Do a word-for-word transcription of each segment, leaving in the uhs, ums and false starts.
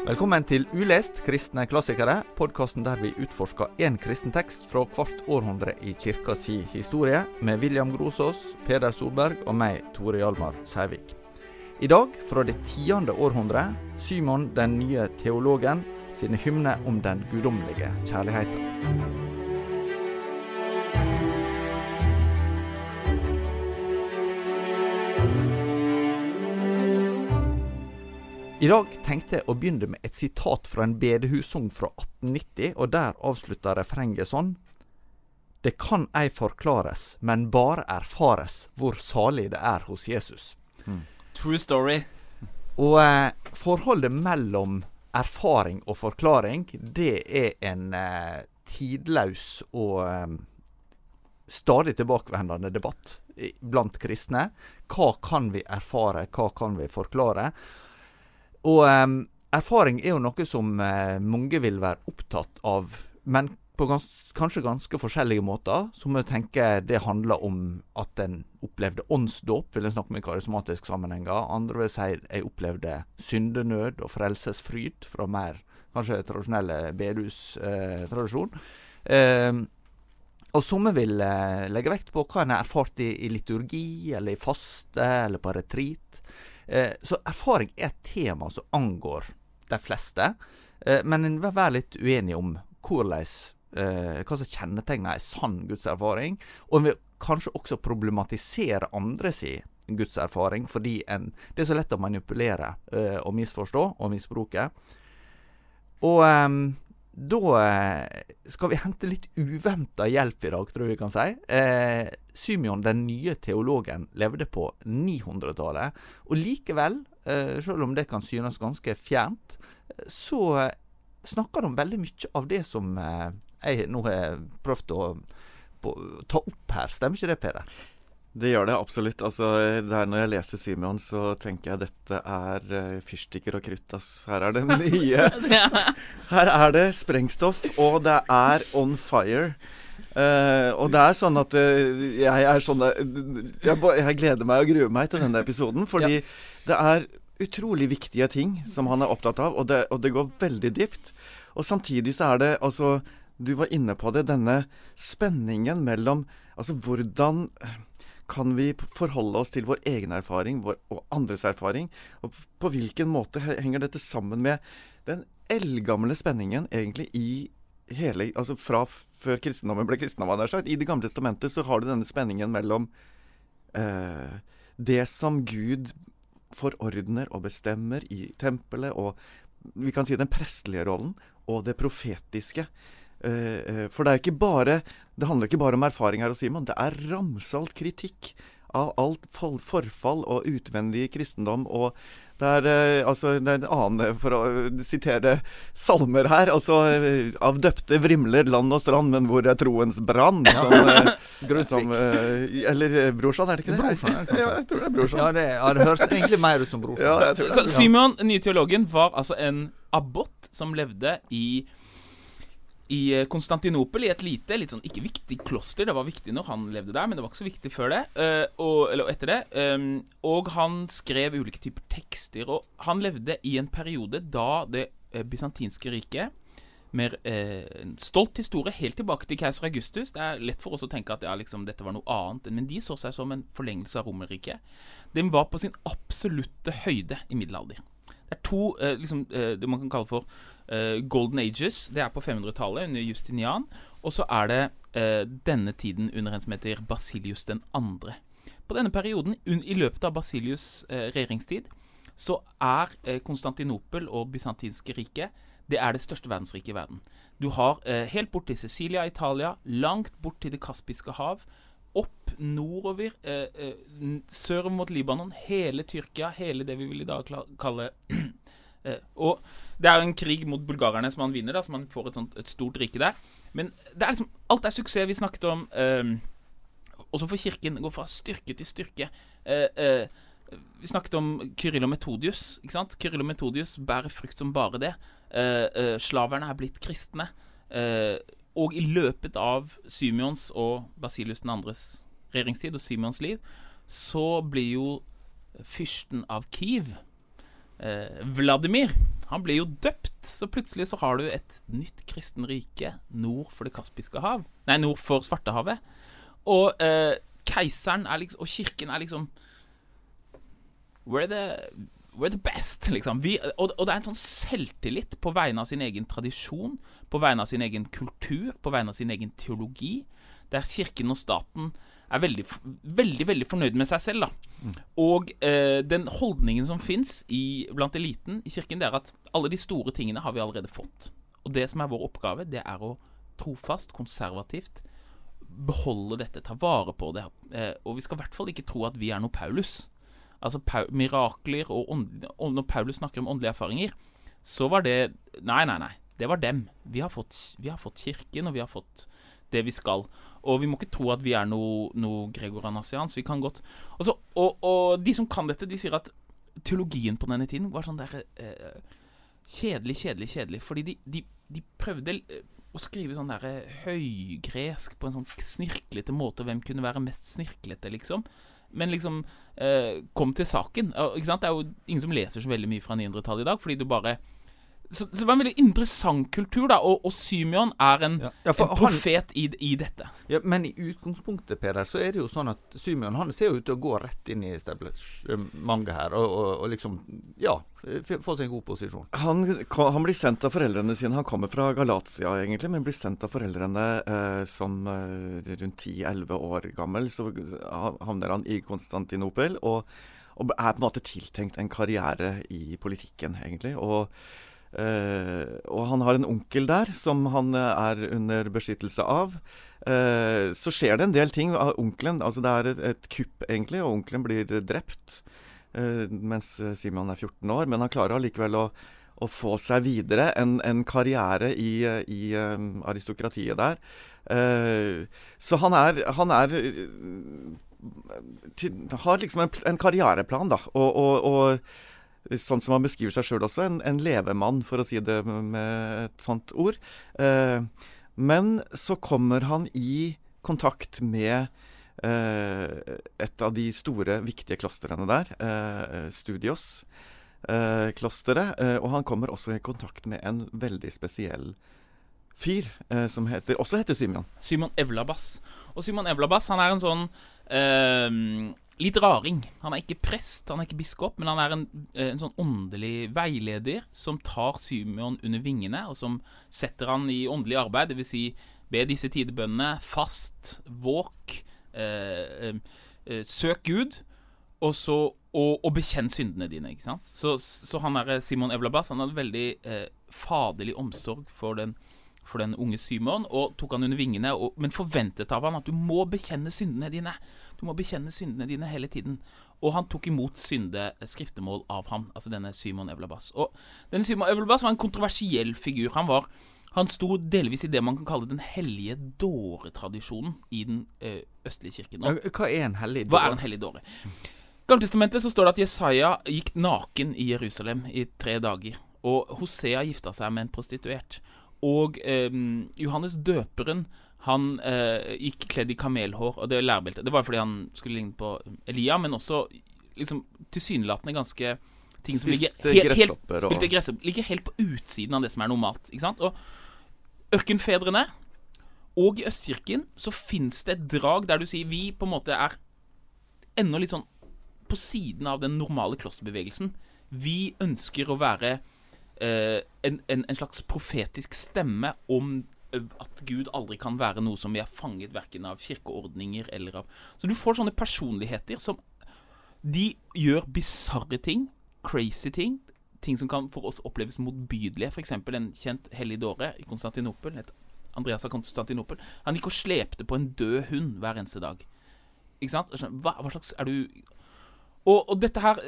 Velkommen til Ulest kristne klassikere, podcasten der vi utforsker en kristen tekst fra hvert århundre i kirka si historie, med William Grosås, Peder Solberg og meg, Tore Hjalmar Sævik. I dag, fra det tiende århundre, Simon den nye teologen, sine hymne om den gudommelige kjærligheten. I dag tenkte jeg å begynne med et sitat fra en bedehussang fra atten nitti, og der avslutter refrenget sånn: Det kan ei forklares, men bare erfares hvor salig det er hos Jesus. Mm. True story. Og eh, forholdet mellom erfaring og forklaring, det er en eh, tidløs og eh, stadig tilbakevendende debatt blant kristne. Hva kan vi erfare, hva kan vi forklare? Og um, erfaring er jo noe som uh, mange vil være opptatt av, men på gans kanskje ganske forskjellige måter. Som jeg tenker det handler om at en opplevde åndsdåp, vil jeg snakke med karismatisk sammenhenger. Andre vil si jeg opplevde syndenød og frelsesfryd fra mer kanskje tradisjonelle bedehus-tradisjon. Uh, uh, og som vil uh, legge vekt på hva en har erfart i, i liturgi, eller i faste, eller på retreat. Eh, så erfaring er et tema som angår de fleste, eh, men en vil være litt uenig om hvordan, eh, hva som kjennetegner en sann gudserfaring, og en vil kanskje også problematisere andre si gudserfaring, fordi en, det er så lett å manipulere eh, og misforstå og misbruke. Og eh, da skal vi hente litt uventet hjelp i dag, tror jeg vi kan si. Eh, Symeon, den nye teologen, levde på nihundretallet, og likevel, eh, selv om det kan synes ganske fjernt, så snakker de veldig mye av det som eh, jeg nå har prøvd å på, ta opp her. Stemmer ikke det, Peder? Det gjør det absolutt. Altså, der når jeg leser Symeon, så tenker jeg dette er uh, fyrstikker og krutt, ass. Her er det mye. Her er det sprengstoff, og det er on fire. Uh, og det er sånn at uh, jeg er sånn uh, jeg, jeg gleder meg og gruer meg til denne episoden, fordi ja. Det er utrolig viktige ting som han er opptatt av, og det, og det går veldig dypt. Og samtidig så er det, altså, du var inne på det, denne spenningen mellom, altså, hvordan kan vi forholde oss til vår egen erfaring vår, og andres erfaring, og på hvilken måte henger dette sammen med den eldgamle spenningen egentlig i hele, altså fra før kristendommen ble kristendom, hadde jeg sagt. I Det gamle testamentet så har du denne spenningen mellom eh, det som Gud forordner og bestemmer i tempelet, og vi kan si den prestelige rollen, og det profetiske. Uh, for det er ikke bare det handler ikke bare om erfaring her hos Simon, det er ramsalt kritikk av alt for, forfall og utvendig kristendom, og det er, uh, altså, det er en annen, for å sitere salmer her, altså uh, av døpte vrimler land og strand, men hvor er troens brann? Som, uh, som uh, eller Brorsan, er det ikke det? Brorsan, er det ja, jeg tror det er Brorsan. Ja, det, ja, det høres egentlig mer ut som Brorsan. Ja, jeg tror det. Så Simon, den nye teologen, var altså en abbot som levde i I Konstantinopel, i et lite, litt sånn ikke viktig kloster. Det var viktig når han levde der, men det var ikke så viktig før det, uh, og, eller etter det. Um, og han skrev ulike typer tekster, og han levde i en periode da det uh, bysantinske riket, med uh, en stolt historie, helt tilbake til keiser Augustus. Det er lett for oss å tenke at ja, liksom, dette var noe annet, men de så seg som en forlengelse av Romerriket. Den var på sin absolutte høyde i middelalder. Det er to, uh, liksom, uh, det man kan kalle for uh, Golden Ages. Det er på femhundretallet under Justinian. Og så er det uh, denne tiden under en som heter Basilius den andre. På denne perioden, i løpet av Basilius uh, regjeringstid, så er uh, Konstantinopel og bysantinske riket, det er det største verdensriket i verden. Du har uh, helt bort til Sicilia, Italia, langt bort til det Kaspiske hav, opp nordover, eh, eh, sør mot Libanon, hele Tyrkia, hele det vi vil i dag kalle eh, og det er jo en krig mot bulgarerne som man vinner da, så man får et, sånt, et stort rike der, men det er liksom, alt er suksess vi snakket om, eh, også for kirken går fra styrke til styrke. eh, eh, vi snakket om Kyrill og Metodius, ikke sant? Kyrill og Metodius bærer frukt som bare det, eh, eh, slaverne er blitt kristne, eh, og i løpet av Symeons og Basilius den andres regjeringstid og Symeons liv, så blir jo fyrsten av Kiev eh, Vladimir, han ble jo døpt, så plutselig så har du et nytt kristen rike nord for det Kaspiske hav, nei, nord for Svartehavet, og eh, keiseren er liksom, og kirken er liksom, we're the, we're the best, liksom. Vi, og, og det er en sånn selvtillit på vegne av sin egen tradisjon, på vegne av sin egen kultur, på vegne av sin egen teologi, der kirken og staten er veldig, veldig, veldig fornøyd med seg selv, da. Mm. Og eh, den holdningen som finnes i, blant eliten i kirken, det er at alle de store tingene har vi allerede fått. Og det som er vår oppgave, det er å trofast, konservativt, beholde dette, ta vare på det. Eh, og vi skal i hvert fall ikke tro at vi er noe Paulus. Altså pa mirakler, og, ånd, og når Paulus snakker om åndelige erfaringer, så var det, nei, nei, nei, det var dem. Vi har fått, vi har fått kirken, og vi har fått det vi skal. Og vi må ikke tro at vi er noe, noe Gregor-anasians. Vi kan godt... Også, og, og de som kan dette, de sier at teologien på denne tiden var sånn der eh, kjedelig, kjedelig, kjedelig. Fordi de, de, de prøvde å skrive sånn der høygresk på en sånn snirklete måte. Hvem kunne være mest snirklete, liksom? Men liksom eh, kom til saken. Ikke sant? Det er jo ingen som leser så veldig mye fra niende-tallet i dag, fordi du bare... Så, så det var en veldig interessant kultur, da, og, og Symeon er en, ja. Ja, en profet han, i, i dette. Ja, men i utgangspunktet, Peder, så er det jo sånn at Symeon, han ser jo ut til å gå rett inn i mange her, og, og, og liksom, ja, få seg en god posisjon. Han, han blir sendt av foreldrene sine, han kommer fra Galatia egentlig, men blir sendt av foreldrene eh, som eh, rundt ti elleve år gammel, så havner han i Konstantinopel, og, og er på en måte tiltenkt en karriere i politikken, egentlig, og Uh, og han har en onkel der som han uh, er under beskyttelse av. Uh, så skjer det en del ting av onkelen. Altså det er et, et kupp egentlig, og onkelen blir drept uh, mens Symeon er fjorten år. Men han klarer allikevel å, å få seg videre en, en karriere i, i um, aristokratiet der. Uh, så han er, han er til, har liksom en, en karriereplan, da. Og, og, og sånn som han beskriver seg selv også, en, en levemann, for å si det med et sånt ord. Eh, men så kommer han i kontakt med eh, et av de store, viktige klostrene der, eh, Studios eh, klosteret, eh, og han kommer også i kontakt med en veldig spesiell fyr, eh, som heter, også heter Symeon. Symeon Evlabas. Og Symeon Evlabas, han er en sånn... Eh, litt raring. Han er ikke prest, han er ikke biskop, men han er en, en sånn åndelig veileder som tar Symeon under vingene, og som setter han i åndelig arbeid, det vil si be disse tidebønnene, fast, våk, eh, eh, søk Gud, og, så, og, og bekjenn syndene dine, ikke sant? Så, så han er Symeon Evlabas, han hadde veldig eh, faderlig omsorg for den, for den unge Symeon, og tok han under vingene, og, men forventet av han at du må bekjenne syndene dine. Du må bekjenne syndene dine hele tiden. Og han tok imot synde skriftemål av ham, altså denne Symeon Evlabas. Og denne Symeon Evlabas var en kontroversiell figur. Han var, han sto delvis i det man kan kalle den hellige dåretradisjonen i den ø, østlige kirken. Og hva er en hellig dåre? Hva er en hellig dåre? I Gammeltestamentet så står det at Jesaja gikk naken i Jerusalem i tre dager. Og Hosea gifta seg med en prostituert. Og ø, Johannes døperen, han eh, gikk kledd i kamelhår, og det lærbeltet. Det var fordi han skulle ligne på Elia, men også liksom tilsynelatende ganske ting som ligger helt, helt, spilte gresshopp, ligger helt på utsiden av det som er normalt, ikke sant? Og ørkenfedrene, og i Østkirken, så finnes det et drag der du sier, vi på en måte er enda litt sånn på siden av den normale klosterbevegelsen. Vi ønsker å være eh, en, en, en slags profetisk stemme om at Gud aldri kan være noe som vi er fanget hverken av kirkeordninger eller av... Så du får sånne personligheter som de gjør bizarre ting, crazy ting, ting som kan for oss oppleves motbydelige. For eksempel en kjent hellig dåre i Konstantinopel, Andreas av Konstantinopel. Han gikk og slepte på en død hund hver eneste dag. Ikke sant? Hva, hva slags er du... Og, og dette her,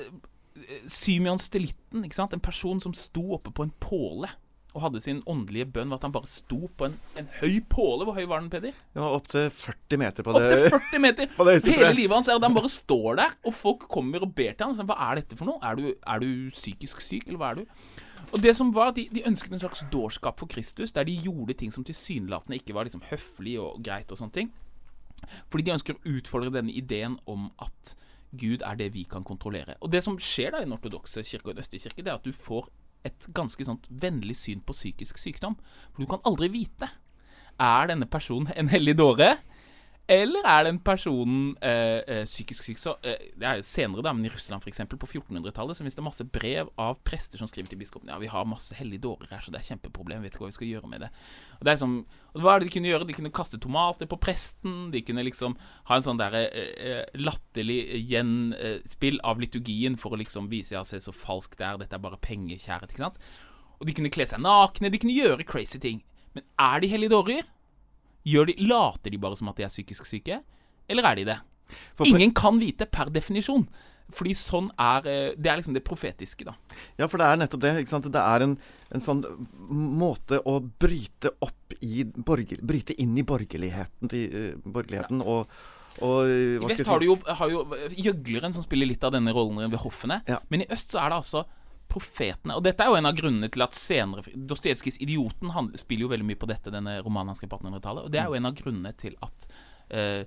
Symeon Stelitten, ikke sant? En person som sto oppe på en påle og hadde sin åndelige bønn, var at han bare sto på en, en høy påle. Hvor høy var den, Peder? Ja, opp til førti meter på det. Opp til førti meter! På det hele livet hans er at han bare står der, og folk kommer og ber til han. Så, hva er dette for noe? Er du, er du psykisk syk, eller hva er du? Og det som var, de, de ønsket en slags dårskap for Kristus, der de gjorde ting som tilsynelatende ikke var liksom høflig og greit og sånne ting. Fordi de ønsker å utfordre denne ideen om at Gud er det vi kan kontrollere. Og det som skjer da i den ortodokse kirke og den østlige kirke, det er at du får et ganske sånt vennlig syn på psykisk sykdom. For du kan aldri vite, er denne personen en hellig dåre? Eller er den personen eh, eh, psykisk syk? Så, eh, det er senere da, men i Russland for eksempel, på fjortenhundretallet, så finnes det masse brev av prester som skriver til biskopen, ja, vi har masse hellige dårer her, så det er kjempeproblem, vet ikke hva vi skal gjøre med det. Og det er som, og hva er det de kunne gjøre? De kunne kaste tomater på presten, de kunne liksom ha en sånn der eh, latterlig gjenspill av liturgien for å liksom vise, ja, se så falsk det er, dette er bare pengekjæret, ikke sant? Og de kunne kle seg nakne, de kunne gjøre crazy ting. Men er de hellige dårer? Gjør de, later de bare som at de er psykisk syke? Eller er de det? For ingen kan vite per definisjon. Fordi sånn er, det er liksom det profetiske da. Ja, for det er nettopp det, ikke sant? Det er en, en sånn måte å bryte opp i, borger, bryte inn i borgerligheten, til, uh, borgerligheten ja. og, og I vest har du jo, har jo gjøgleren som spiller litt av denne rollen ved hoffene, ja. Men i øst så er det altså profetene, og dette er jo en av grunnene til at senere Dostojevskijs Idioten han spiller jo veldig mye på dette, denne romanen han skrev på attenhundretallet, og det er jo en av grunnene til at uh,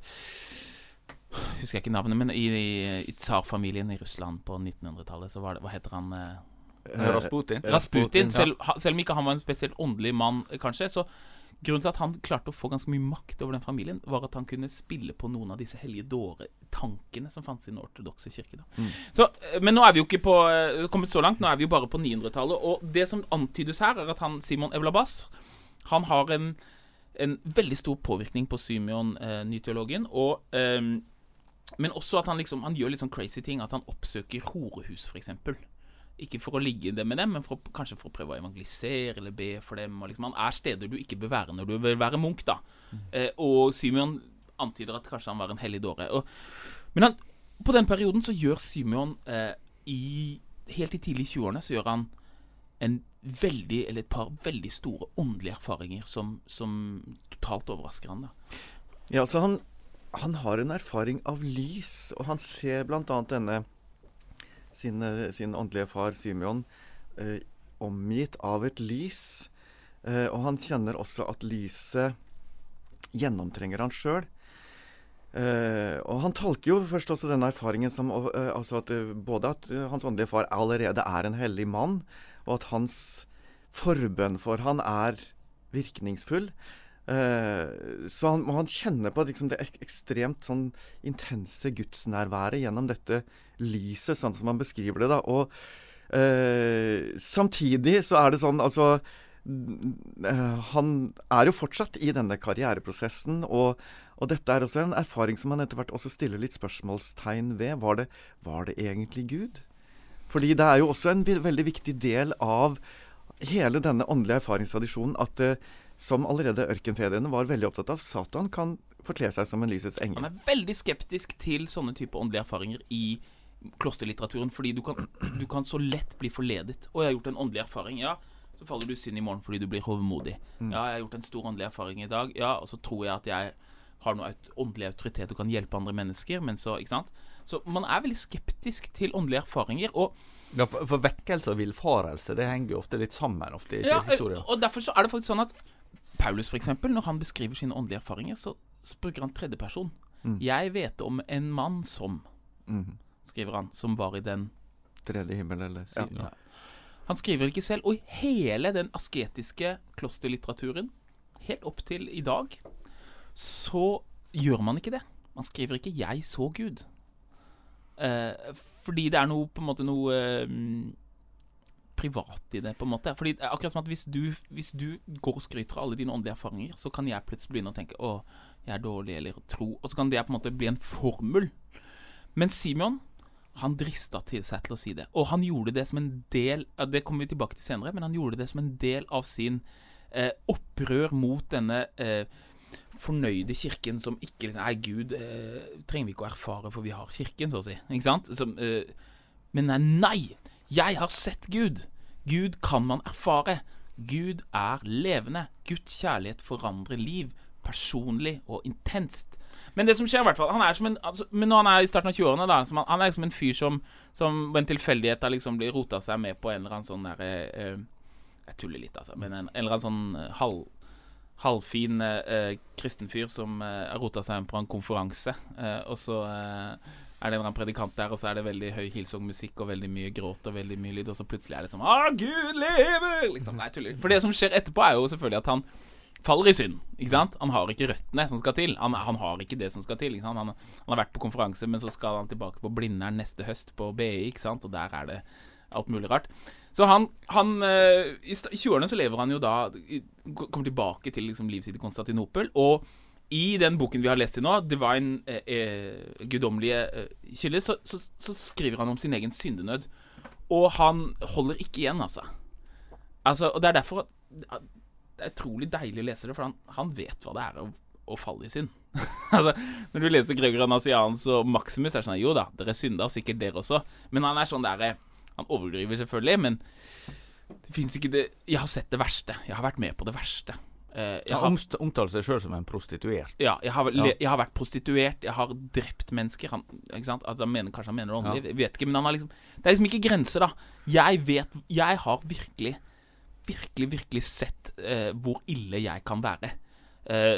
husker jeg ikke navnet, men i, i, i tsarfamilien i Russland på nittenhundretallet, så var det, hva heter han? Uh, Rasputin. Rasputin, selv, selv om ikke han var en spesielt åndelig mann, kanskje, så grunnen til at han klarte å få ganske mye makt over den familien, var at han kunne spille på noen av disse hellige dåre-tankene som fanns i den ortodokse kirke. Da. Mm. Så, men nå er vi jo ikke på, kommet så langt, nå er vi jo bare på nihundretallet, og det som antydes her er at han, Simon Evlabas, han har en, en veldig stor påvirkning på Symeon, eh, nyteologen, og, eh, men også at han, liksom, han gjør litt sånn crazy ting, at han oppsøker horehus for eksempel. Ikke for å ligge det med dem, men for, kanskje for å prøve å evangelisere eller be for dem. Og liksom, han er steder du ikke bør være når du vil være munk da. Mm. Eh, og Symeon antyder at kanskje han var en hellig dåre. Og, men han, på den perioden så gjør Symeon, eh, i, helt i tidlig tjueårene, så gjør han en veldig, eller et par veldig store åndelige erfaringer som, som totalt overrasker han da. Ja, så han, han har en erfaring av lys, og han ser blant annet denne Sin, sin åndelige far Symeon eh, omgitt av et lys, eh, og han kjenner også at lyset gjennomtrenger han selv. Eh, og han tolker jo først også denne erfaringen som eh, altså at, både at hans åndelige far allerede er en hellig mann, og at hans forbønn for han er virkningsfull. Uh, så han, han kjenner på liksom, det ek ekstremt sånn, intense gudsnærværet gjennom dette lyset, sånn som han beskriver det da. Og uh, samtidig så er det sånn, altså uh, han er jo fortsatt i denne karriereprosessen, og, og dette er også en erfaring som han etter hvert også stiller litt spørsmålstegn ved. Var det, var det egentlig Gud? Fordi det er jo også en veldig viktig del av hele denne åndelige erfaringstradisjonen at uh, som allerede ørkenfedrene var veldig opptatt av, Satan kan forkle seg som en lysets engel. Han er veldig skeptisk til sånne type åndelige erfaringer i klosterlitteraturen, fordi du kan, du kan så lett bli forledet. Og jeg har gjort en åndelig erfaring, ja, så faller du synd i morgen fordi du blir hovmodig. Mm. Ja, jeg har gjort en stor åndelig erfaring i dag, ja, og så tror jeg at jeg har noe åndelig autoritet og kan hjelpe andre mennesker, men så, ikke sant? Så man er veldig skeptisk til åndelige erfaringer, og ja, for, for vekkelse og villfarelse, det henger jo ofte litt sammen, ofte i ja, historien. Og derfor så er det faktisk sånn at Paulus for eksempel, når han beskriver sine åndelige erfaringer, så bruker han tredje person. Mm. Jeg vet om en mann som, mm. skriver han, som var i den tredje himmel, eller? Ja. Ja. Han skriver ikke selv, og i hele den asketiske klosterlitteraturen, helt opp til i dag, så gjør man ikke det. Man skriver ikke 'jeg så Gud'. Eh, fordi det er noe, på en måte noe eh, privat i det, på en måte. Fordi akkurat som at hvis du, hvis du går og skryter av alle dine åndelige erfaringer, så kan jeg plutselig begynne å tenke, å, jeg er dårlig, eller tro, og så kan det på en måte bli en formel. Men Simeon, han dristet til seg til å si det, og han gjorde det som en del, det kommer vi tilbake til senere, men han gjorde det som en del av sin eh, opprør mot denne eh, fornøyde kirken som ikke, nei, Gud eh, trenger vi ikke å erfare, for vi har kirken, så å si, ikke sant? Som, eh, men nei, nei, jeg har sett Gud. Gud kan man erfare. Gud er levende. Guds kjærlighet forandrer liv, personlig og intenst. Men det som skjer i hvert fall, han er som en, altså, men når han er i starten av tjueårene da, han, han er liksom en fyr som, som på en tilfeldighet har liksom blitt rotet seg med på en eller annen sånn der, eh, jeg tuller litt altså, men en, en eller annen sånn halv, halvfin eh, kristenfyr som eh, har rotet seg på en konferanse, eh, og så eh, er det en eller annen predikant der, og så er det veldig høy Hillsong-musikk og veldig mye gråt og veldig mye lyd, og så plutselig er det sånn «Ah, Gud lever!» liksom, nei, tuller. For det som skjer etterpå er jo selvfølgelig at han faller i synd, ikke sant? Han har ikke røttene som skal til. Han, han har ikke det som skal til, ikke sant? Han, han har vært på konferanse, men så skal han tilbake på Blindern neste høst på B I, ikke sant? Og der er det alt mulig rart. Så han, han i tjueårene så lever han jo da, kommer tilbake til liksom livet sitt i Konstantinopel, og i den boken vi har lest i nå, Divine, eh, eh, gudomlige eh, kilder, så, så, så skriver han om sin egen syndenød. Og han holder ikke igjen, altså. altså og det er derfor at det er utrolig deilig å lese det, for han, han vet hva det er å, å falle i synd. altså, når du leser Gregor Nazianz og Maximus, er det sånn, jo da, dere synder, sikkert dere også. Men han er sånn der, han overdriver selvfølgelig, men det finnes ikke det, jeg har sett det verste. Jeg har vært med på det verste. Uh, jeg har omtalt seg selv som en prostituert. Ja, jeg har, ja. jeg har vært prostituert. Jeg har drept mennesker. Han, ikke sant? Altså, han mener, kanskje han mener det åndelig, ja. Jeg vet ikke, men han har liksom, det er liksom ikke grenser da. Jeg vet, jeg har virkelig virkelig, virkelig sett uh, hvor ille jeg kan være. Uh,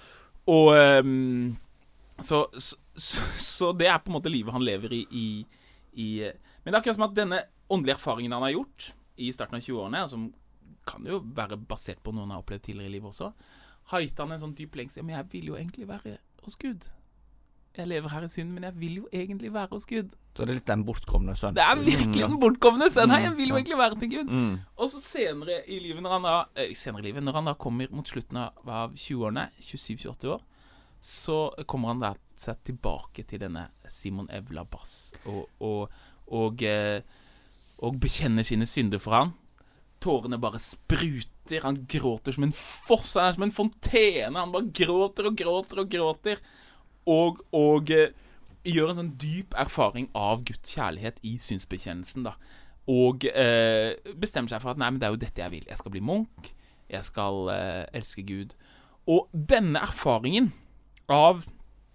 og um, så, så, så, så det er på en måte livet han lever i, i, i men det er akkurat som at denne åndelige erfaringen han har gjort i starten av tjueårene, som kan jo være basert på noen han har opplevd tidligere i livet også, har gitt han en sånn dyp lengsel. Men jeg vil jo egentlig være hos Gud. Jeg lever her i synd, men jeg vil jo egentlig være hos Gud. Så det er litt den bortkomne sønn. Det er virkelig den bortkomne sønn her. Jeg vil jo egentlig være til Gud. Mm. Og så senere i livet, når han da, eh, senere i livet, når han da kommer mot slutten av tjueårene, tjuesyv til tjueåtte år, så kommer han da seg tilbake til denne Simon Evla Bass, og, og, og, eh, og bekjenner sine synder for han. Tårene bare spruter, han gråter som en foss, han er som en fontene, han bare gråter og gråter og gråter, og, og eh, gjør en sånn dyp erfaring av Guds kjærlighet i synsbekjennelsen da, og eh, bestemmer seg for at nei, men det er jo dette jeg vil, jeg skal bli munk, jeg skal eh, elske Gud, og denne erfaringen av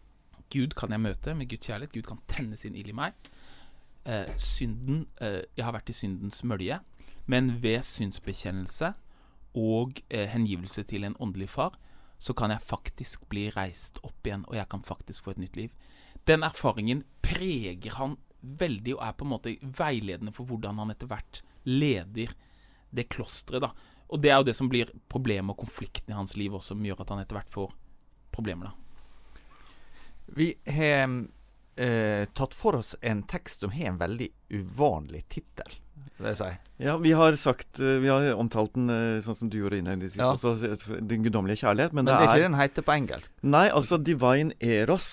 Gud kan jeg møte med Guds kjærlighet, Gud kan tenne sin ild i meg, eh, synden, eh, jeg har vært i syndens mølje, men ved synsbekjennelse og eh, hengivelse til en åndelig far, så kan jeg faktisk bli reist opp igjen, og jeg kan faktisk få et nytt liv. Den erfaringen preger han veldig, og er på en måte veiledende for hvordan han etter hvert leder det klostret da. Og det er jo det som blir problemet og konflikten i hans liv også, som gjør at han etter hvert får problemer da. Vi har eh, tatt for oss en tekst som har en veldig uvanlig titel. Si. Ja, vi har sagt, vi har omtalt den sånn som du gjorde innledningsvis, ja. Altså den gudommelige kjærlighet, men, men det, det er er ikke den heter på engelsk. Nei, altså Divine Eros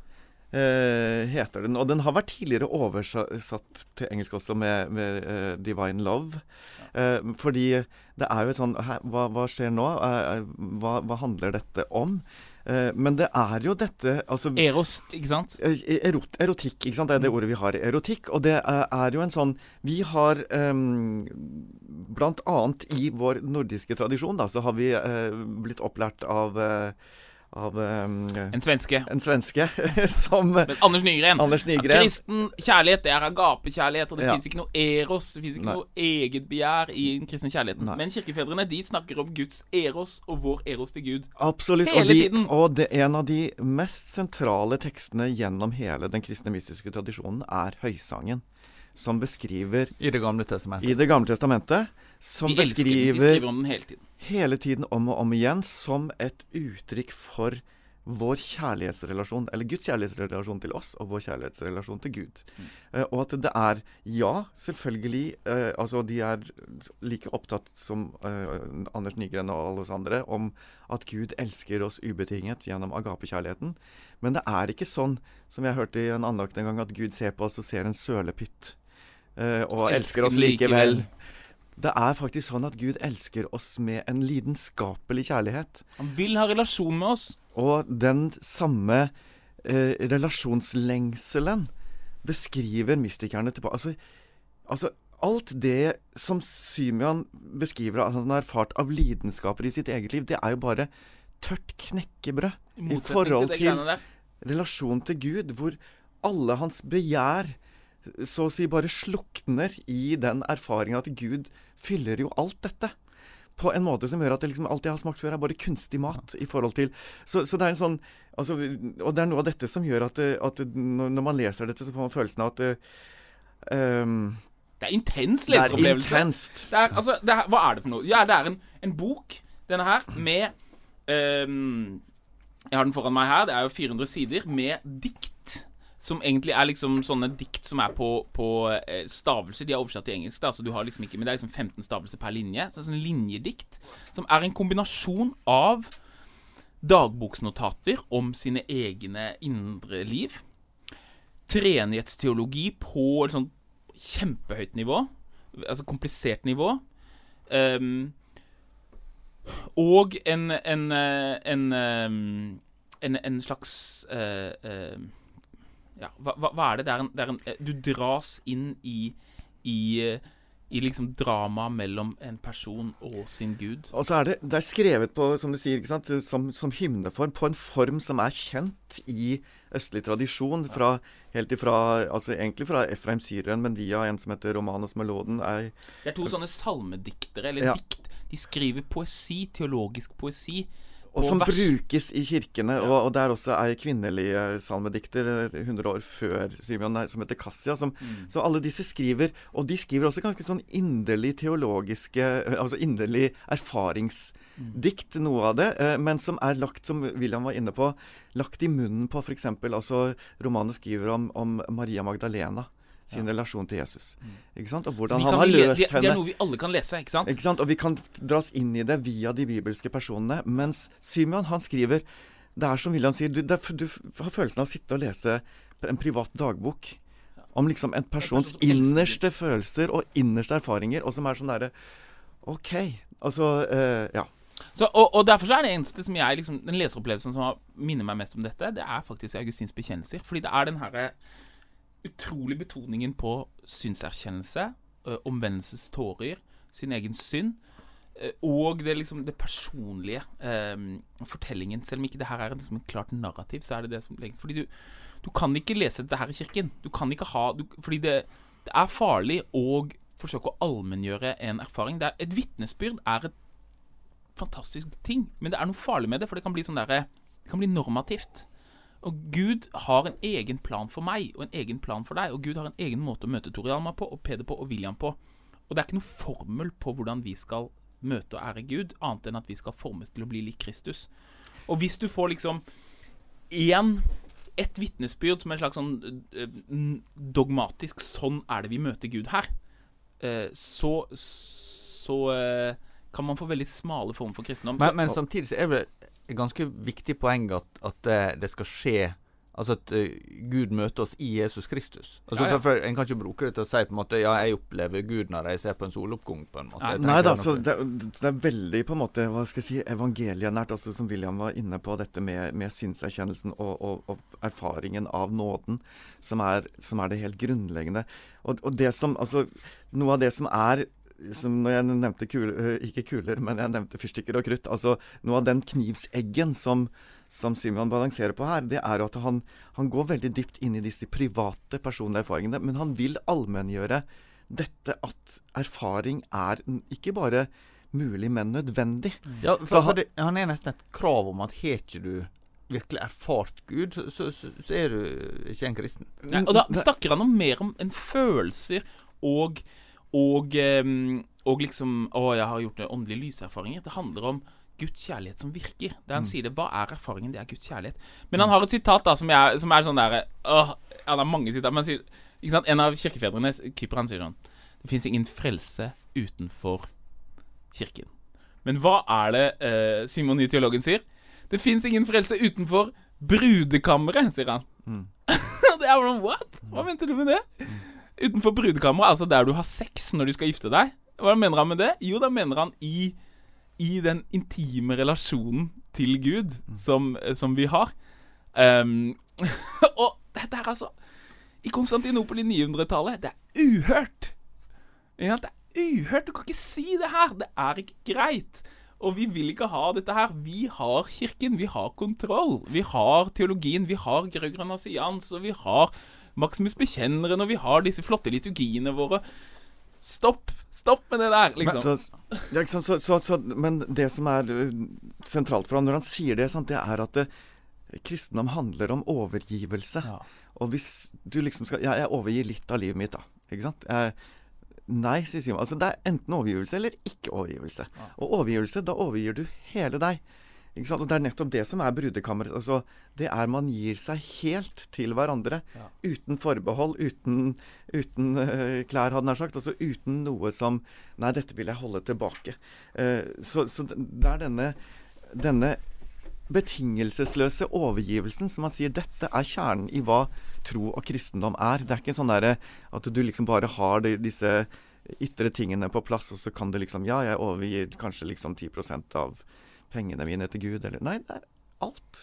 eh, heter den, og den har vært tidligere oversatt til engelsk også med, med uh, Divine Love, eh, fordi det er jo et sånn, hva, hva skjer nå? Eh, hva, hva handler dette om? Uh, men det er jo dette altså, Eros, ikke sant? Erot, erotikk, ikke sant? Det er det ordet vi har, erotikk. Og det er, er jo en sånn Vi har um, blant annet i vår nordiske tradisjon da, så har vi uh, blitt opplært av uh, av um, en svenske En svenske som Men Anders Nygren. Anders Nygren. Kristen kjærlighet, det er agapekjærlighet, og det ja. finnes ikke noe eros, det finnes ikke Nei. Noe eget begjær i den kristne kjærligheten. Nei. Men kirkefedrene, de snakker om Guds eros og vår eros til Gud. Absolutt. Hele og de, tiden. Og det, en av de mest sentrale tekstene gjennom hele den kristne mystiske tradisjonen er høysangen, som beskriver I det gamle testamentet. I det gamle testamentet, som vi elsker, beskriver vi skriver om den hele tiden. Hele tiden om og om igjen som et uttrykk for vår kjærlighetsrelasjon, eller Guds kjærlighetsrelasjon til oss, og vår kjærlighetsrelasjon til Gud. Mm. Uh, og at det er, ja, selvfølgelig, uh, altså de er like opptatt som uh, Anders Nygren og alle oss andre, om at Gud elsker oss ubetinget gjennom agapekjærligheten. Men det er ikke sånn, som jeg hørte i en andakt en gang, at Gud ser på oss og ser en sølepytt, uh, og elsker, elsker oss likevel. Det er faktisk sånn at Gud elsker oss med en lidenskapelig kjærlighet. Han vil ha relasjon med oss. Og den samme eh, relasjonslengselen beskriver mystikerne tilbake. Altså, altså alt det som Symeon beskriver at han har erfart av lidenskaper i sitt eget liv, det er jo bare tørt knekkebrød i forhold til, til relasjon til Gud, hvor alle hans begjær så å si bare slukner i den erfaringen at Gud fyller jo alt dette på en måte som gjør at det liksom alt jeg har smakt før er bare kunstig mat i forhold til Så, så det er en sånn altså, og det er noe av dette som gjør at, at når man leser dette, så får man følelsen av at um, det er intens leseropplevelse. Det er intenst. Det er, altså, det er, hva er det for noe? Ja, det er en, en bok, denne her, med um, jeg har den foran meg her. Det er jo fire hundre sider med dikt. Som egentlig er liksom sånne dikt som er på, på stavelser. De er oversatt til engelsk, da, så du har liksom ikke, men det er liksom femten stavelser per linje. Så det er sånn linjedikt, som er en kombinasjon av dagboksnotater om sine egne indre liv. Treenighetsteologi på et sånt kjempehøyt nivå, altså komplisert nivå. Um, og en, en, en, en, en, en slags uh, uh, ja, hva, hva er det? Det er en, det er en, du dras inn i, i, i liksom drama mellom en person og sin Gud. Og så er det, det er skrevet på, som du sier, ikke sant, som, som hymneform, på en form som er kjent i østlig tradisjon, fra, helt ifra, altså egentlig fra Efraim Syrien, men via en som heter Romanos Meloden. Er, det er to sånne salmediktere, eller ja. dikt. De skriver poesi, teologisk poesi, og som vers. brukes i kirkene, Ja. og, og det er også ei kvinnelig salmedikter hundre år før Simeon, som heter Kassia, som, Mm. så alle disse skriver, og de skriver også ganske sånn inderlig teologiske, altså inderlig erfaringsdikt, noe av det, eh, men som er lagt, som William var inne på, lagt i munnen på, for eksempel, altså romanen skriver om, om Maria Magdalena, sin Ja. relasjon til Jesus. Mm. Ikke sant? Og Så hvordan de han kan har vi le- løst det, henne. det er noe vi alle kan lese, ikke sant? Ikke sant? Og vi kan dras inn i det via de bibelske personene. Mens Simeon, han skriver, det er som William sier, du, det er, du har følelsen av å sitte og lese en privat dagbok om liksom en persons person som elsker innerste følelser og innerste erfaringer, og som er sånn derre OK. Altså, eh, ja. Så, og, og derfor så er det eneste som jeg liksom, den leseropplevelsen som har, minner meg mest om dette, det er faktisk Augustins bekjennelser. Fordi det er den her utrolig betoningen på synserkjennelse, ø, omvendelsestårer, sin egen synd, ø, og det, liksom, det personlige ø, fortellingen. Selv om ikke det her er liksom en klart narrativ, så er det det som legges. Fordi du, du kan ikke lese dette her i kirken. Du kan ikke ha, du, fordi det, det er farlig å forsøke å allmenngjøre en erfaring. Det er, et vitnesbyrd er et fantastisk ting, men det er noe farlig med det, for det kan bli sånn der, det kan bli normativt. Og Gud har en egen plan for meg, og en egen plan for deg, og Gud har en egen måte å møte Torialma på, og Peder på, og William på. Og det er ikke noe formel på hvordan vi skal møte og ære Gud, annet enn at vi skal formes til å bli lik Kristus. Og hvis du får liksom en, et vitnesbyrd som er en slags sånn uh, dogmatisk, sånn er det vi møter Gud her, uh, så, så uh, kan man få veldig smale form for kristendom. Men, men samtidig så er det et ganske viktig poeng at, at det, det skal skje, altså at uh, Gud møter oss i Jesus Kristus. Altså, Ja, ja. For, for en kan ikke bruke det til å si på en måte, ja, jeg opplever Gud når jeg ser på en soloppgang på en måte. Nei, Jeg tenker Nei da, noe- så det, det er veldig på en måte, hva skal jeg si, evangelienært, altså som William var inne på, dette med, med synserkjennelsen og, og, og erfaringen av nåden, som er, som er det helt grunnleggende. Og, og det som, altså, noe av det som er, som når jeg nevnte kuler, ikke kuler, men jeg nevnte fyrstikker og krutt, altså noe av den knivseggen som, som Simeon balanserer på her, det er at han, han går veldig dypt inn i disse private personlige erfaringene, men han vil allmenngjøre dette at erfaring er ikke bare mulig, men nødvendig. Ja, for, Så han- for det, han er nesten et krav om at har ikke du virkelig erfart Gud, så, så, så, så er du ikke en kristen. Nei, og da snakker han om mer om en følelser og og, um, og liksom å, jeg har gjort åndelige lyserfaringer. Det handler om Guds kjærlighet som virker. Der han Mm. sier det, hva er erfaringen? Det er Guds kjærlighet. Men han har et sitat da, som, jeg, som er sånn der åh, ja, det er mange sitat, men han sier, ikke sant? En av kirkefedrene, Kyper, han sier sånn, det finnes ingen frelse utenfor kirken. Men hva er det eh, Simon Nye teologen sier? Det finnes ingen frelse utenfor brudekammeret, sier han. Mm. Det er sånn, what? Hva mente du med det? Utenfor brudekammeret, altså der du har sex når du skal gifte deg. Hva mener han med det? Jo, da mener han i, i den intime relasjonen til Gud som, som vi har. Um, og dette er altså i Konstantinopel i nihundretallet, det er uhørt. Ja, det er uhørt, du kan ikke si det her. Det er ikke greit. Og vi vil ikke ha dette her. Vi har kirken, vi har kontroll. Vi har teologien, vi har Gregor Nazians, og vi har Maximus Bekjenneren, og vi har disse flotte liturgiene våre. Stopp! Stopp med det der, liksom. Men, så, ja, ikke sant, så, så, så, men det som er uh, sentralt for ham når han sier det, sant, det er at uh, kristendom handler om overgivelse. Ja. Og hvis du liksom skal Ja, jeg overgir litt av livet mitt, da. Ikke sant? Jeg, nei, sier Simon. Altså, det er enten overgivelse eller ikke overgivelse. Ja. Og overgivelse, da overgir du hele deg. Ikke sant? Og det er nettopp det som er brudekammeret. Altså, det er man gir seg helt til hverandre. Ja. Uten forbehold, uten, uten uh, klær, hadde jeg sagt. Altså uten noe som Nei, dette vil jeg holde tilbake. Uh, så, så det er denne, denne betingelsesløse overgivelsen som man sier, dette er kjernen i hva tro og kristendom er. Det er ikke sånn der at du liksom bare har de, disse ytre tingene på plass, og så kan du liksom, ja, jeg overgir kanskje liksom ti prosent av pengene mine til Gud, eller nei, det er alt.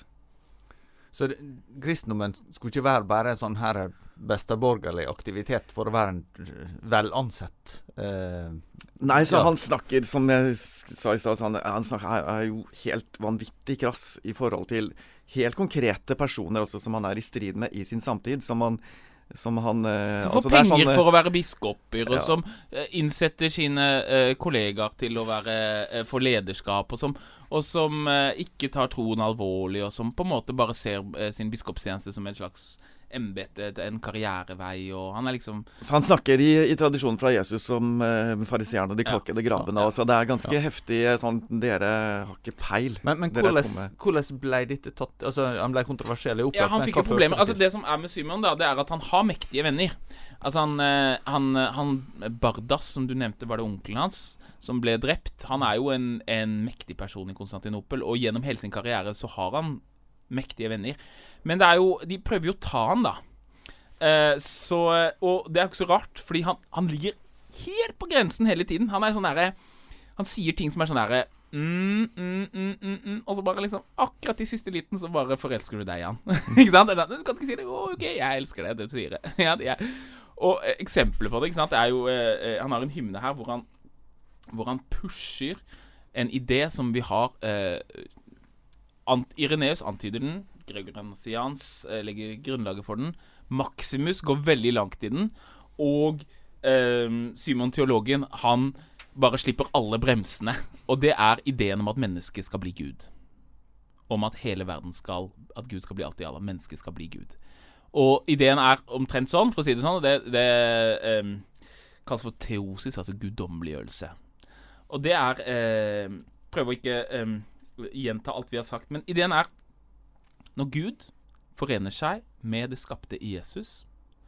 Så det, kristendommen skulle ikke være bare en sånn her besteborgerlig aktivitet for å være en vel ansett eh, Nei, så ja. han snakker, som jeg sa i stad, han, han snakker, er, er jo helt vanvittig krass i forhold til helt konkrete personer også, som han er i strid med i sin samtid, som han Som han eh, Som får altså, penger sånn, for å være biskoper, og ja. som eh, innsetter sine eh, kollegaer til å være eh, for lederskap, og som, og som eh, ikke tar troen alvorlig, og som på en måte bare ser eh, sin biskopstjeneste som en slags embete, en karrierevei, og han er liksom Så han snakker i, i tradisjonen fra Jesus som eh, fariseerne og de klokkede ja. gravene, ja. Ja. Så det er ganske ja. heftig sånn, dere har ikke peil. Men, men hvordan, hvordan ble dette tatt? Altså, han ble kontroversiell i opprettet. Ja, han fikk jo problemer. Altså, det som er med Simon da, det er at han har mektige venner. Altså, han, han, han Bardas, som du nevnte, var det onkelen hans, som ble drept. Han er jo en, en mektig person i Konstantinopel, og gjennom hele sin karriere så har han mektige venner. Men det er jo, de prøver jo å ta han da. Eh, så, og det er jo ikke så rart, fordi han, han ligger helt på grensen hele tiden. Han er sånn der, han sier ting som er sånn der, mm, mm, mm, mm, mm, og så bare liksom, akkurat i siste liten, så bare forelsker du deg i han. Ikke sant? Du kan ikke si det, oh, ok, jeg elsker det, det du sier det. Ja, det er. Og eh, eksempler på det, ikke sant, det er jo, eh, han har en hymne her, hvor han, hvor han pusher en idé som vi har, eh, Ant, Ireneus antyder den, Gregor Nazians eh, legger grunnlaget for den, Maximus går veldig langt i den, og eh, Simon teologen, han bare slipper alle bremsene, og det er ideen om at mennesket skal bli Gud, om at hele verden skal, at Gud skal bli alt i alle, mennesket skal bli Gud. Og ideen er omtrent sånn, for å si det sånn, og det, det eh, kalles for teosis, altså guddommeliggjørelse. Og det er, eh, prøver ikke eh, gjenta alt vi har sagt, men ideen er når Gud forener seg med det skapte i Jesus,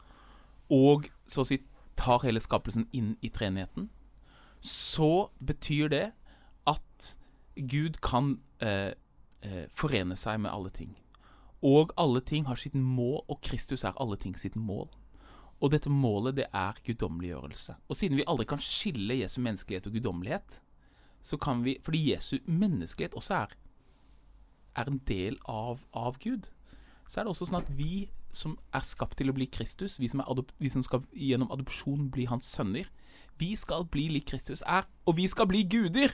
og så å si tar hele skapelsen inn i treenigheten, så betyr det at Gud kan eh, eh, forene seg med alle ting. Og alle ting har sitt mål, og Kristus er alle ting sitt mål. Og dette målet, det er guddommeliggjørelse. Og siden vi aldri kan skille Jesu menneskelighet og guddommelighet, så kan vi, fordi Jesu menneskelighet også er, er en del av, av Gud, så er det også sånn at vi som er skapt til å bli Kristus, vi som, er adop, vi som skal gjennom adopsjon bli hans sønner, vi skal bli lik Kristus er, og vi skal bli guder.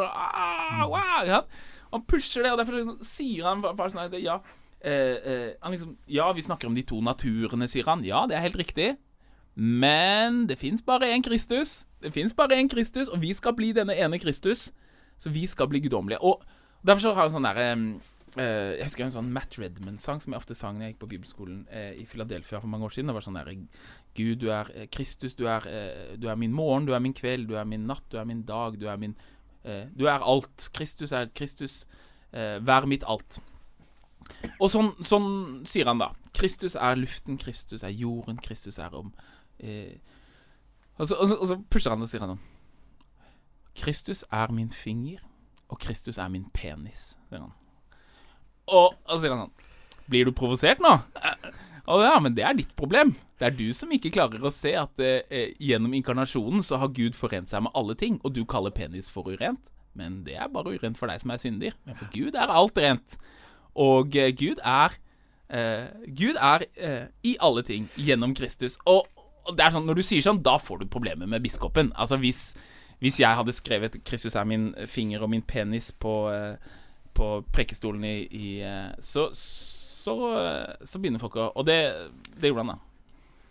Ja. Han pusher det, og derfor liksom, sier han bare sånn at ja, eh, eh, han liksom, ja, vi snakker om de to naturene, sier han. Ja, det er helt riktig. Men det finnes bare en Kristus. Det finnes bare en Kristus, og vi skal bli denne ene Kristus. Så vi skal bli guddommelige. Og derfor så har jeg en sånn der eh, jeg husker en sånn Matt Redman-sang som jeg ofte sang når jeg gikk på bibelskolen eh, i Philadelphia for mange år siden. Det var sånn der, Gud, du er eh, Kristus, du er, eh, du er min morgen, du er min kveld, du er min natt, du er min dag, du er min eh, du er alt. Kristus er Kristus, eh, vær mitt alt. Og sånn, sånn sier han da. Kristus er luften, Kristus er jorden, Kristus er om eh, og, så, og, så, og så pusher han og sier han sånn, Kristus er min finger, og Kristus er min penis, sier han. Og, og så sier han sånn, blir du provosert nå? Og ja, men det er ditt problem. Det er du som ikke klarer å se at eh, gjennom inkarnasjonen så har Gud forent seg med alle ting, og du kaller penis for urent. Men det er bare urent for deg som er syndig. Men for Gud er alt rent. Og eh, Gud er, eh, Gud er eh, i alle ting gjennom Kristus. Og, og det er sånn, når du sier sånn, da får du problemer med biskopen. Altså hvis, hvis jeg hadde skrevet Kristus er min finger og min penis på... Eh, på prekestolen i, i så, så, så begynner folk å, og det, det gjorde han da.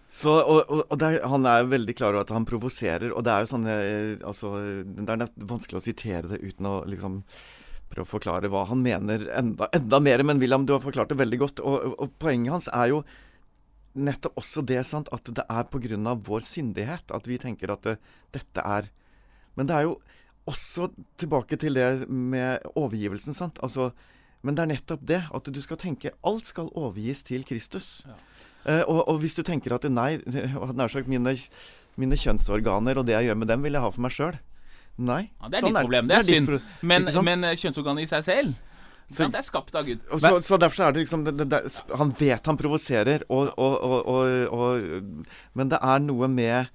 Så, og, og, og det er, han er jo veldig klar over at han provoserer, og det er jo sånn eh, altså, det er nett vanskelig å sitere det uten å liksom prøve å forklare hva han mener enda, enda mer, men William, du har forklart det veldig godt, og, og, og poenget hans er jo nettopp også det, sant, at det er på grunn av vår syndighet at vi tenker at det, dette er, men det er jo også tilbake til det med overgivelsen, sant, altså, men det er nettopp det, at du skal tenke, alt skal overgis til Kristus. Ja. Uh, og, og hvis du tenker at nei, nær sagt mine, mine kjønnsorganer og det jeg gjør med dem vil jeg ha for meg selv. Nei. Ja, det er sånn ditt problem, det er, det er synd. Pro- men, men kjønnsorganet i seg selv, så, det er skapt av Gud. Så, så derfor er det liksom, det, det, det, han vet han provoserer, og, og, og, og, og, men det er noe med,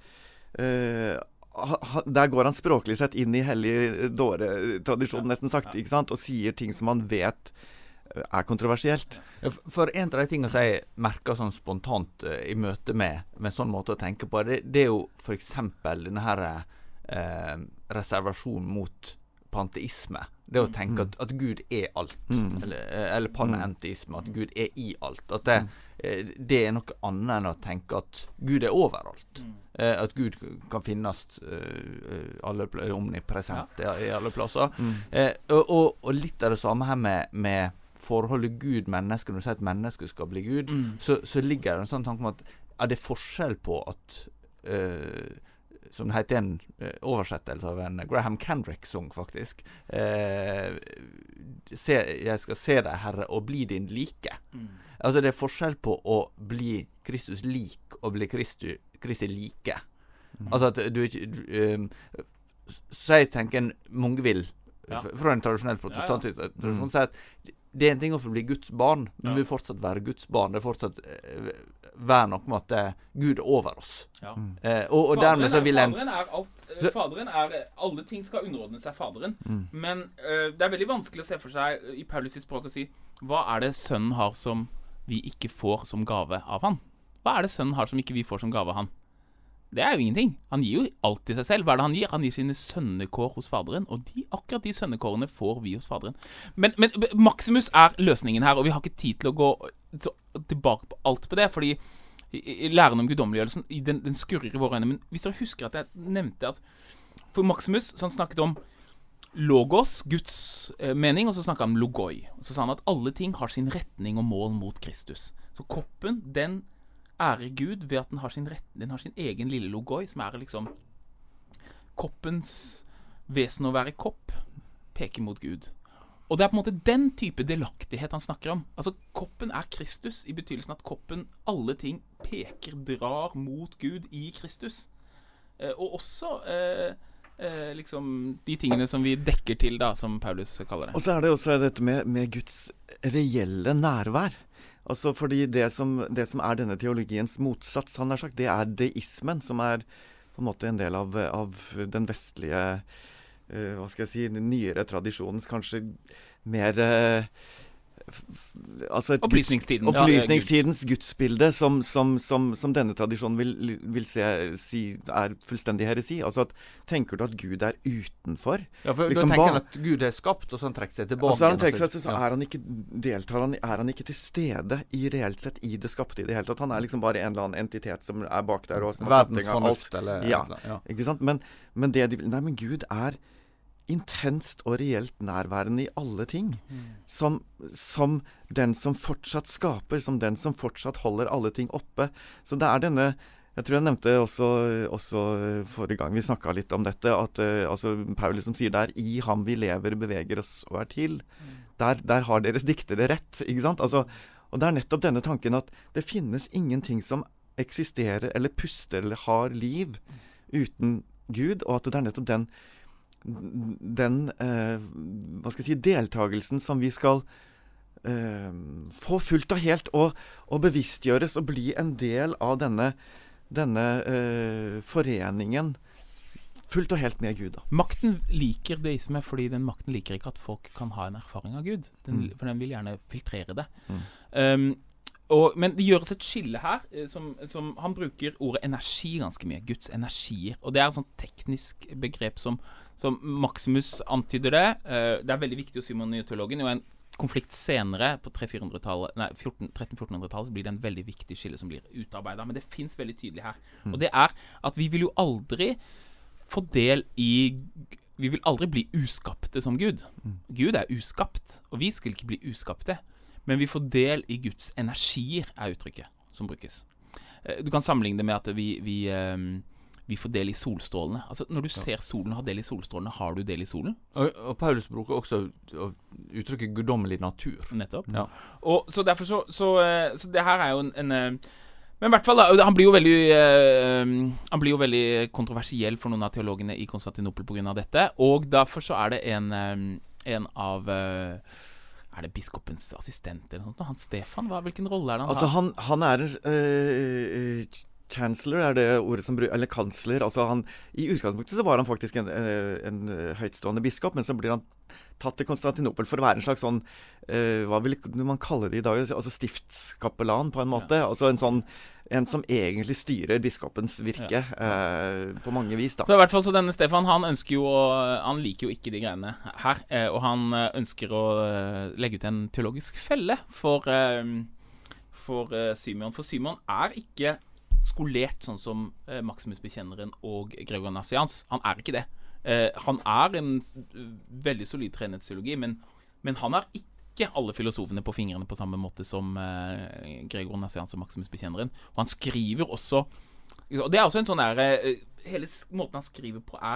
uh, der går han språklig sett inn i hellig dåre-tradisjonen nesten sagt, ikke sant? Og sier ting som han vet er kontroversielt. For en av de tingene som jeg merker sånn spontant uh, i møte med, med sånn måte å tenke på, det, det er jo for eksempel denne her uh, reservasjon mot panteisme. Det å tenke mm. at, at Gud er alt. Mm. Eller, eller panenteisme, at Gud er i alt. At det, uh, det er noe annet enn å tenke at Gud er overalt. Mm. Uh, at Gud kan finnes uh, alle, omnipresent ja. i, i alle plasser. Mm. Uh, og, og, og litt av det samme her med, med forholdet Gud-menneske, når du sier at mennesket skal bli Gud, mm. så, så ligger det en sånn tanke om at er det forskjell på at uh, som det heter en uh, oversettelse av en Graham Kendrick-song faktisk uh, se, jeg skal se deg, Herre, og bli din like. Mm. Altså det er forskjell på å bli Kristus lik og bli Kristi, Kristi like. Mm. Altså at du ikke um, så jeg tenker mange vil ja. fra en tradisjonell protestantisk ja, ja. tradisjon mm. sier at det er en ting å få bli Guds barn, men ja. vi fortsatt være Guds barn. Det er fortsatt eh, være noe med at eh, Gud er over oss. Ja. Eh, og, og dermed så vil en... Faderen er alt. Så, faderen er, alle ting skal underordne seg faderen. Mm. Men eh, det er veldig vanskelig å se for seg i Paulus sitt språk å si, hva er det sønnen har som vi ikke får som gave av han? Hva er det sønnen har som ikke vi får som gave av han? Det er jo ingenting. Han gir jo alt til seg selv. Hva er det han gir? Han gir sine sønnekår hos faderen, og de, akkurat de sønnekårene får vi hos faderen. Men, men Maximus er løsningen her, og vi har ikke tid til å gå så, tilbake på alt på det, fordi læren om guddommeliggjørelsen, den, den skurrer i våre øyne. Men hvis dere husker at jeg nevnte at for Maximus, så han snakket om logos, Guds eh, mening, og så snakket han om logoi. Og så sa han at alle ting har sin retning og mål mot Kristus. Så koppen, den ære Gud ved at den har sin rett, den har sin egen lille logoi, som er liksom koppens vesen å være kopp, peker mot Gud. Og det er på en måte den type delaktighet han snakker om. Altså, koppen er Kristus, i betydelsen at koppen, alle ting peker, drar mot Gud i Kristus. Eh, og også eh, eh, liksom de tingene som vi dekker til, da, som Paulus kaller det. Og så er det også dette med, med Guds reelle nærvær. Altså fordi det som, det som er denne teologiens motsats, han har sagt, det er deismen, som er på en måte en del av, av den vestlige, uh, hva skal jeg si, den nyere tradisjonens kanskje mer uh, altså et opplysningstiden. Guds, opplysningstidens ja, gudsbilde som, som, som, som denne tradisjonen vil, vil se, si er fullstendig heresi. Altså at, tenker du at Gud er utenfor? Ja, for liksom, du tenker han at Gud er skapt, og så han trekker seg tilbake. Og så har han trekker seg, så, så er han ikke deltar, han, er han ikke til stede i reelt sett i det skapte i det hele tatt. Han er liksom bare en eller annen entitet som er bak der og som har satt i gang alt. Eller, ja, ja, ikke sant? Men, men det de vil, nei, men Gud er intenst og reelt nærværende i alle ting. Mm. Som, som den som fortsatt skaper, som den som fortsatt holder alle ting oppe. Så det er denne, jeg tror jeg nevnte også, også forrige gang vi snakket litt om dette, at uh, altså, Paulus som sier der, i ham vi lever, beveger oss og er til. Mm. Der, der har deres diktere rett, ikke sant? Altså, og det er nettopp denne tanken at det finnes ingenting som eksisterer eller puster eller har liv uten Gud, og at det er nettopp den den eh, hva skal jeg si, deltagelsen som vi skal eh, få fullt og helt og, og bevisstgjøres og bli en del av denne, denne eh, foreningen fullt og helt med Gud. Da. Makten liker deisme fordi den makten liker ikke at folk kan ha en erfaring av Gud. Den, mm. For den vil gjerne filtrere det. Mm. Um, og, men det gjøres et skille her som, som han bruker ordet energi ganske mye, Guds energier, og det er et sånt teknisk begrep som, som Maximus antyder det. Uh, det er veldig viktig å si med nyteologen, og en konflikt senere, på tre-fire-hundretallet, nei, tretten-fjorten-hundretallet, så blir det en veldig viktig skille som blir utarbeidet. Men det finnes veldig tydelig her. Mm. Og det er at vi vil jo aldri få del i... Vi vil aldri bli uskapte som Gud. Mm. Gud er uskapt, og vi skal ikke bli uskapte. Men vi får del i Guds energier, er uttrykket som brukes. Du kan sammenligne det med at vi, vi, vi får del i solstrålene. Altså, når du ja. ser solen har del i solstrålene, har du del i solen? Og, og Paulus bruker også uttrykket guddommelig natur. Nettopp. Ja. Og så derfor så, så, så det her er jo en... en Men i hvert fall, da, han blir jo veldig uh, Han blir jo veldig kontroversiell for noen av teologene i Konstantinopel på grunn av dette. Og derfor så er det en, um, en av uh, Er det biskopens assistent eller noe sånt? Han Stefan, hva, hvilken rolle er det han altså, har? Han, han er uh, chancellor, er det ordet som bruker, eller kansler. Altså han, I utgangspunktet så var han faktisk en, en, en høytstående biskop, men så blir han tatt til Konstantinopel for å være en slags sånn uh, hva vil man kalle det i dag? Altså stiftskapellan på en måte. Ja. Altså en sånn en som egentlig styrer biskopens virke ja. uh, på mange vis da. Så i hvert fall så denne Stefan, han ønsker jo å, han liker jo ikke de greiene her, uh, og han ønsker å uh, legge ut en teologisk felle for, uh, for uh, Symeon. For Symeon er ikke skolert sånn som uh, Maximus Bekjenneren og Gregor Nazians. Han er ikke det. Uh, han er en veldig solid trenhetsteologi, men, men han er ikke alle filosofene på fingrene på samme måte som uh, Gregor Nazians og Maximus Bekjenneren. Og han skriver også, og det er også en sånn der, uh, hele måten han skriver på er,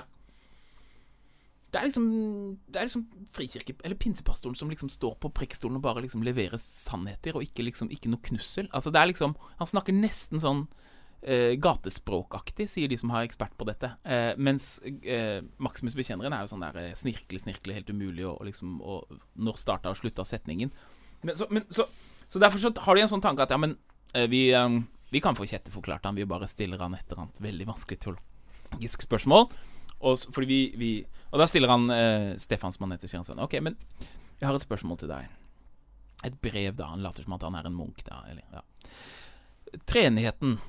det er liksom, det er liksom frikirke, eller pinsepastoren som liksom står på prekestolen og bare liksom leverer sannheter, og ikke liksom, ikke noe knussel. Altså det er liksom, han snakker nesten sånn Uh, gatespråkaktig, sier de som har ekspert på dette. Uh, mens uh, Maximus Bekjenneren er jo sånn der uh, snirkle, snirkle, helt umulig, og, og liksom, og når startet og sluttet setningen. Men så, men, så, så derfor så har de en sånn tanke at ja, men uh, vi, um, vi kan få Kjette forklart han, vi bare stiller han et eller annet veldig vanskelig teologisk spørsmål. Og, så, fordi vi, vi, og da stiller han uh, Stefans mann etter kjæresten. Ok, men jeg har et spørsmål til deg. Et brev da, han later som at han er en munk da, eller, ja. Treenigheten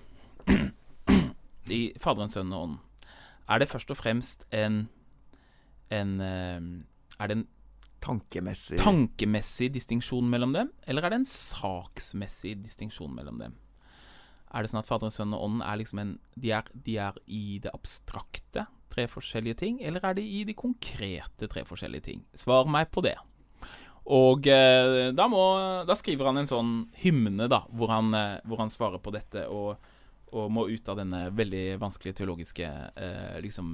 i Faderen, Sønnen og Ånden. Er det først og fremst en, en er det en tankemessig tankemessig distinksjon mellom dem, eller er det en saksmessig distinksjon mellom dem? Er det sånn at Faderen, Sønnen og Ånden er liksom en, de er, de er i det abstrakte tre forskjellige ting, eller er de i de konkrete tre forskjellige ting? Svar meg på det. Og eh, da, må, da skriver han en sånn hymne da, hvor han, eh, hvor han svarer på dette, og og må ut av denne veldig vanskelige teologiske eh, liksom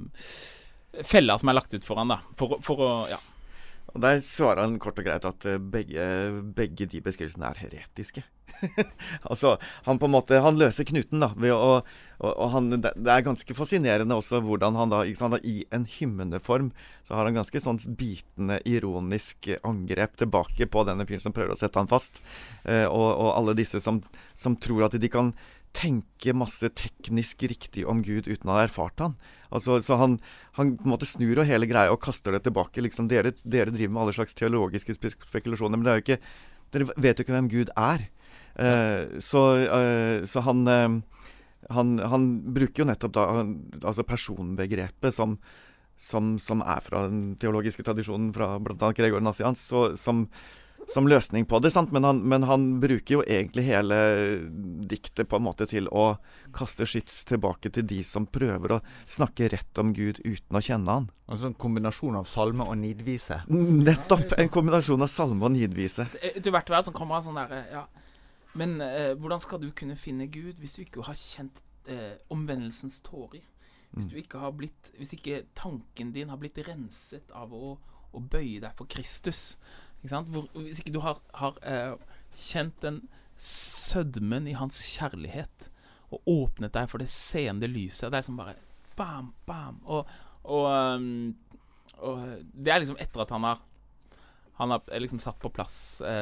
fella som er lagt ut for han da, for, for å, ja. Og der svarer han kort og greit at begge, begge de beskrivelsene er heretiske. Altså, han på en måte, han løser knuten da, ved å, og, og han, det er ganske fascinerende også hvordan han da, ikke sant, da, i en hymneform, så har han ganske sånn bitende, ironisk angrep tilbake på denne fyren som prøver å sette han fast, eh, og, og alle disse som, som tror at de kan tenke masse teknisk riktig om Gud uten å ha erfart han. Altså, så han, han på en måte snur og hele greia og kaster det tilbake. Liksom, dere, dere driver med alle slags teologiske spekulasjoner, men det er jo ikke, dere vet jo ikke hvem Gud er. Uh, så, uh, så han, uh, han, han bruker jo nettopp da, altså personbegrepet som, som, som er fra den teologiske tradisjonen fra blant annet Gregor Nazians, så, som som løsning på det, sant? Men han, men han bruker jo egentlig hele diktet på en måte til å kaste skyts tilbake til de som prøver å snakke rett om Gud uten å kjenne han. Altså en kombinasjon av salme og nidvise. Nettopp, en kombinasjon av salme og nidvise. Du hvert hvert så kommer han sånn der, ja, men eh, hvordan skal du kunne finne Gud hvis du ikke har kjent eh, omvendelsens tårer? Hvis du ikke har blitt, hvis ikke tanken din har blitt renset av å, å bøye deg for Kristus, Hvor, hvis ikke du har, har eh, kjent den sødmen i hans kjærlighet og åpnet deg for det seende lyset, det er som bare bam, bam og, og, um, og det er liksom etter at han har han har liksom satt på plass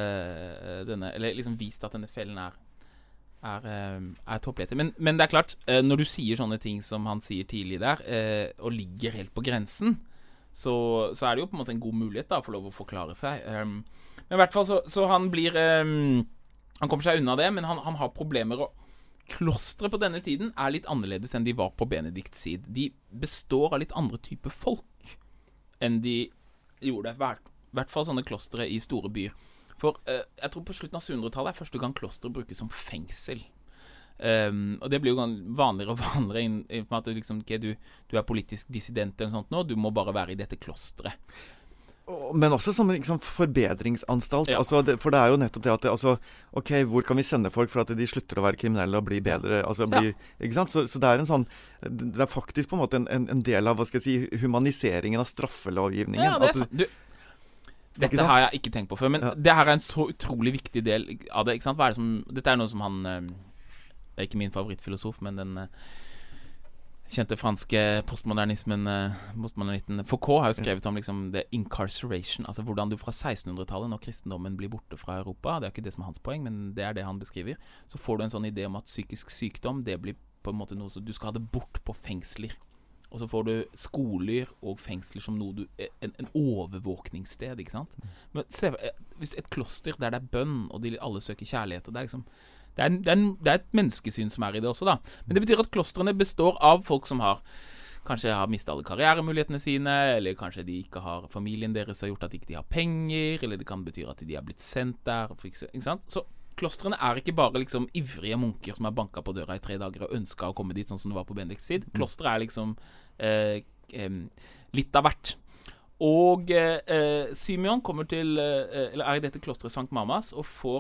eh, denne, eller liksom vist at denne fellen er er, er toppleter, men, men det er klart, eh, når du sier sånne ting som han sier tidlig der, eh, og ligger helt på grensen, Så, så er det jo på en måte en god mulighet da, for lov å forklare seg. Um, men i hvert fall så, så han blir um, han kommer seg unna det, men han, han har problemer. Og klostre på denne tiden er litt annerledes enn de var på Benedikts tid. De består av litt andre typer folk enn de gjorde. I hvert fall sånne klostre i store byer. For uh, jeg tror på slutten av syvhundretallet er første gang kloster brukes som fengsel. Um, og det blir jo vanligere og vanligere inn, inn på at du, liksom, okay, du, du er politisk dissident eller sånt nå, du må bare være i dette klostret. Men også som en liksom, forbedringsanstalt. Ja. Altså, det, for det er jo nettopp det at det, altså, ok, hvor kan vi sende folk for at de slutter å være kriminelle og bli bedre? Altså, bli, ja. Ikke sant? Så, så det er en sånn det er faktisk på en måte en, en, en del av hva skal jeg si, humaniseringen av straffelovgivningen. Ja, det er sant. Du, dette har jeg ikke tenkt på før, men ja. det her er en så utrolig viktig del av det. Ikke sant? Hva er det som, dette er noe som han det er ikke min favorittfilosof, men den kjente franske postmodernismen postmodernisten Foucault har jo skrevet om liksom the incarceration, altså hvordan du fra sekstenhundretallet, når kristendommen blir borte fra Europa, det er ikke det som er hans poeng, men det er det han beskriver, så får du en sånn idé om at psykisk sykdom, det blir på en måte noe som du skal ha det bort på fengsler, og så får du skoler og fengsler som noe du, en, en overvåkningssted, ikke sant? Men se, hvis et kloster der det er bønn, og de alle søker kjærlighet, og det er liksom Det er, det, er en, det er et menneskesyn som er i det også da. Men det betyr at klostrene består av folk som har kanskje har mistet alle karrieremulighetene sine, eller kanskje de ikke har familien deres har gjort at de ikke har penger, eller det kan bety at de har blitt sendt der, ikke sant? Så klostrene er ikke bare liksom ivrige munker som har banket på døra i tre dager og ønsket å komme dit, sånn som det var på Benedikts tid. Klostret er liksom eh, eh, litt av hvert. Og eh, Symeon kommer til, eh, eller er i dette klostret Sankt Mamas, og får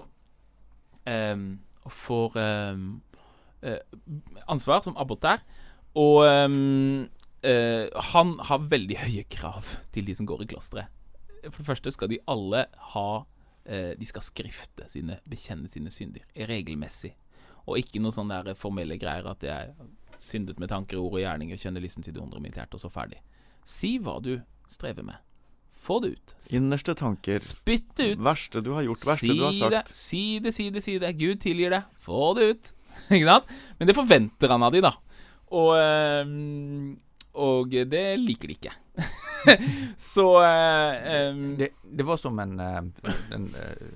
eh, og får um, uh, ansvar som abbot der. Og um, uh, han har veldig høye krav til de som går i klostret. For det første skal de alle ha uh, de skal skrifte sine, bekjenne sine synder regelmessig. Og ikke noe sånn der formelle greier at jeg syndet med tanker, ord og gjerning og kjenner lysten til det ondre i mitt hjerte, og så ferdig. Si hva du strever med. Få det ut. Innerste tanker. Spytt det ut. Verste du har gjort, verste si du har sagt. Det, si det, si det, si det. Gud tilgir det. Få det ut. Ikke sant? Men det forventer han av de da. Og, og det liker de ikke. Så um, det, det var som en, en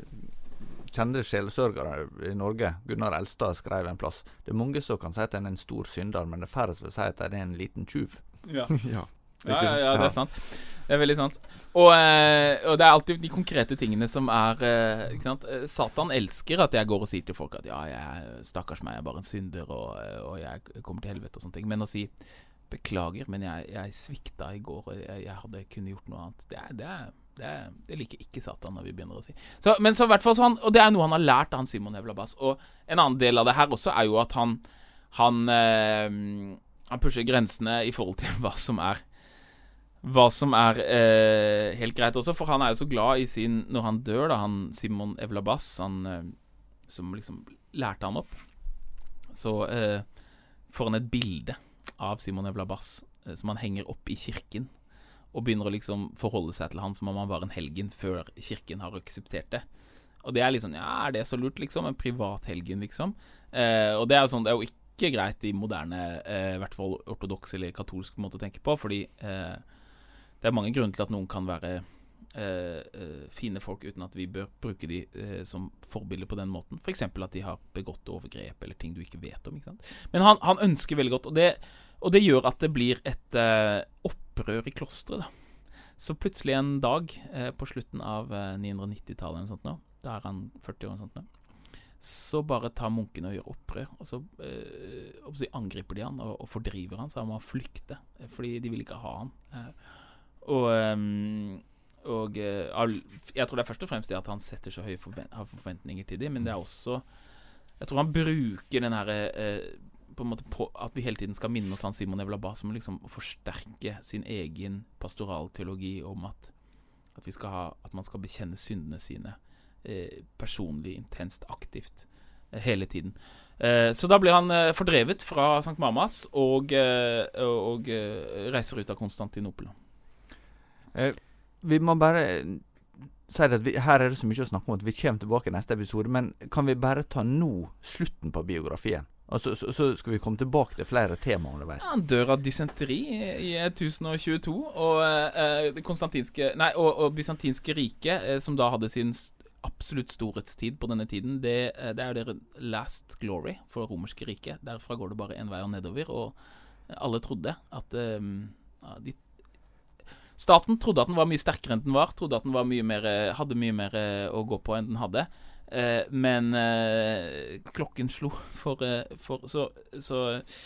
kjente sjelesørger i Norge, Gunnar Elstad, skrev en plass. Det er mange som kan si at han er en stor synder, men det er færre som vil si at han er en liten tjuv. Ja. Ja. Ja, ja, ja, det er sant. Det er veldig sant. Og, eh, og det er alltid de konkrete tingene som er eh, ikke sant? Satan elsker at jeg går og sier til folk at ja, jeg, stakkars meg, jeg er bare en synder, og, og jeg kommer til helvete og sånne ting. Men å si beklager, men jeg, jeg svikta i går, og jeg, jeg hadde kunne gjort noe annet. Det, er, det, er, det, er, det liker ikke Satan når vi begynner å si. Så, men så i hvert fall sånn, og det er noe han har lært av han Simon Evlabas. Og en annen del av det her også er jo at han han, eh, han pusher grensene i forhold til hva som er hva som er eh, helt greit også, for han er jo så glad i sin, når han dør da, han Simon Evlabas, han eh, som liksom lærte han opp, så eh, får han et bilde av Simon Evlabas eh, som han henger opp i kirken, og begynner å liksom forholde seg til han som om han var en helgen før kirken har akseptert det. Og det er liksom, ja, er det så lurt liksom, en privat helgen liksom, eh, og det er jo sånn, det er jo ikke greit i moderne, eh, i hvert fall ortodoks eller katolsk måte å tenke på, fordi eh, det er mange grunner til at noen kan være eh, eh, fine folk uten at vi bør bruke de eh, som forbilder på den måten. For eksempel at de har begått overgrep eller ting du ikke vet om, ikke sant? Men han, han ønsker veldig godt, og det, og det gjør at det blir et eh, opprør i klostret da. Så plutselig en dag eh, på slutten av eh, ni hundre nitti-tallet eller sånt nå, da er han førti år eller sånt nå, så bare tar munkene og gjør opprør, og så, eh, og så angriper de han og, og fordriver han, så han må flykte, fordi de vil ikke ha han. Eh, Og, um, og uh, jeg tror det er først og fremst det at han setter så høye forvent- har forventninger til dem, men det er også, jeg tror han bruker den her uh, på en måte på, at vi hele tiden skal minne oss han Simon Evlabas som liksom å forsterke sin egen pastoralteologi om at, at, vi skal ha, at man skal bekjenne syndene sine uh, personlig, intenst, aktivt uh, hele tiden. Uh, så da blir han uh, fordrevet fra Sankt Mamas og, uh, og uh, reiser ut av Konstantinopel. Eh, vi må bare si at vi, her er det så mye å snakke om at vi kommer tilbake i neste episode, men kan vi bare ta nå slutten på biografien? Og så, så, så skal vi komme tilbake til flere temaer underveis. Ja, han dør av dysenteri i tusen og tjueto, og eh, det konstantinske, nei, og, og bysantinske rike, eh, som da hadde sin absolutt storhetstid på denne tiden, det, det er jo det last glory for romerske rike. Derfra går det bare en vei og nedover, og alle trodde at eh, de Staten trodde at den var mye sterkere enn den var, trodde at den var mye mer, hadde mye mer å gå på enn den hadde. Eh, men eh, klokken slo for, for så, så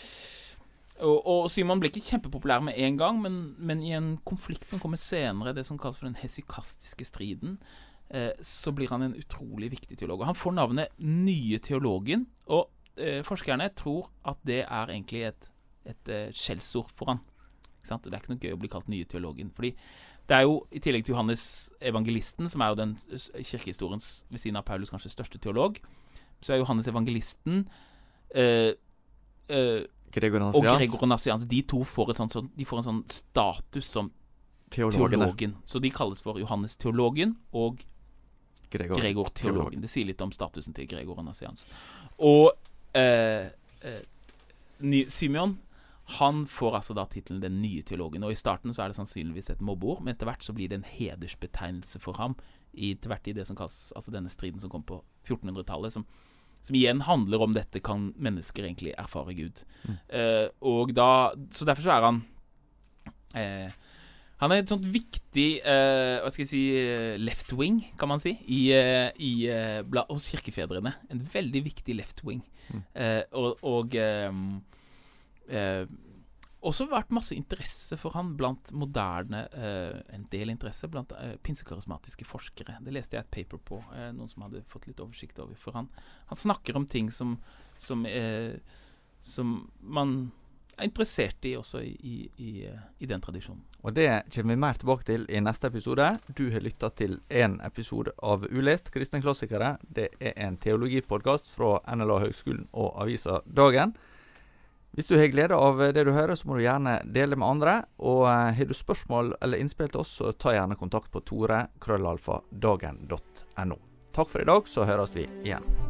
og, og Simon ble ikke kjempepopulær med en gang, men, men i en konflikt som kommer senere, det som kalles for den hesykastiske striden, eh, så blir han en utrolig viktig teolog. Og han får navnet Nye Teologen, og eh, forskerne tror at det er egentlig et, et eh, skjellsord for han. Ikke sant? Det er ikke noe gøy å bli kalt Nye Teologen, fordi det er jo, i tillegg til Johannes Evangelisten, som er jo den kirkehistoriens ved siden av Paulus kanskje største teolog, så er Johannes Evangelisten eh, eh, Gregor og Gregor Nassians. De to får, et sånt, så, de får en sånn status som Teologene. teologen. Så de kalles for Johannes Teologen og Gregor, Gregor Teologen. Det sier litt om statusen til Gregor Nassians. Og eh, eh, ny, Simeon, han får altså da titelen Den nye teologen, og i starten så er det sannsynligvis et mobbeord, men etter hvert så blir det en hedersbetegnelse for ham, i, etter hvert i det som kalles, altså denne striden som kom på fjortenhundretallet, som, som igjen handler om dette, kan mennesker egentlig erfare Gud. Mm. Eh, og da, så derfor så er han, eh, han er et sånt viktig, eh, hva skal jeg si, left wing, kan man si, i, i, bla, hos kirkefedrene. En veldig viktig left wing. Mm. Eh, og, og eh, Eh, også vært masse interesse for han blant moderne, eh, en del interesse blant eh, pinsekarismatiske forskere. Det leste jeg et paper på, eh, noen som hadde fått litt oversikt over. For han, han snakker om ting som, som, eh, som man er interessert i også i, i, i den tradisjonen. Og det kommer vi mer tilbake til i neste episode. Du har lyttet til en episode av Ulest, Kristne Klassikere. Det er en teologipodcast fra N L A Høgskolen og Avisa Dagen. Hvis du har glede av det du hører, så må du gjerne dele med andre. Og uh, har du spørsmål eller innspill til oss, så ta gjerne kontakt på tore krøllalfa dagen punktum no. Takk for i dag, så høres vi igjen.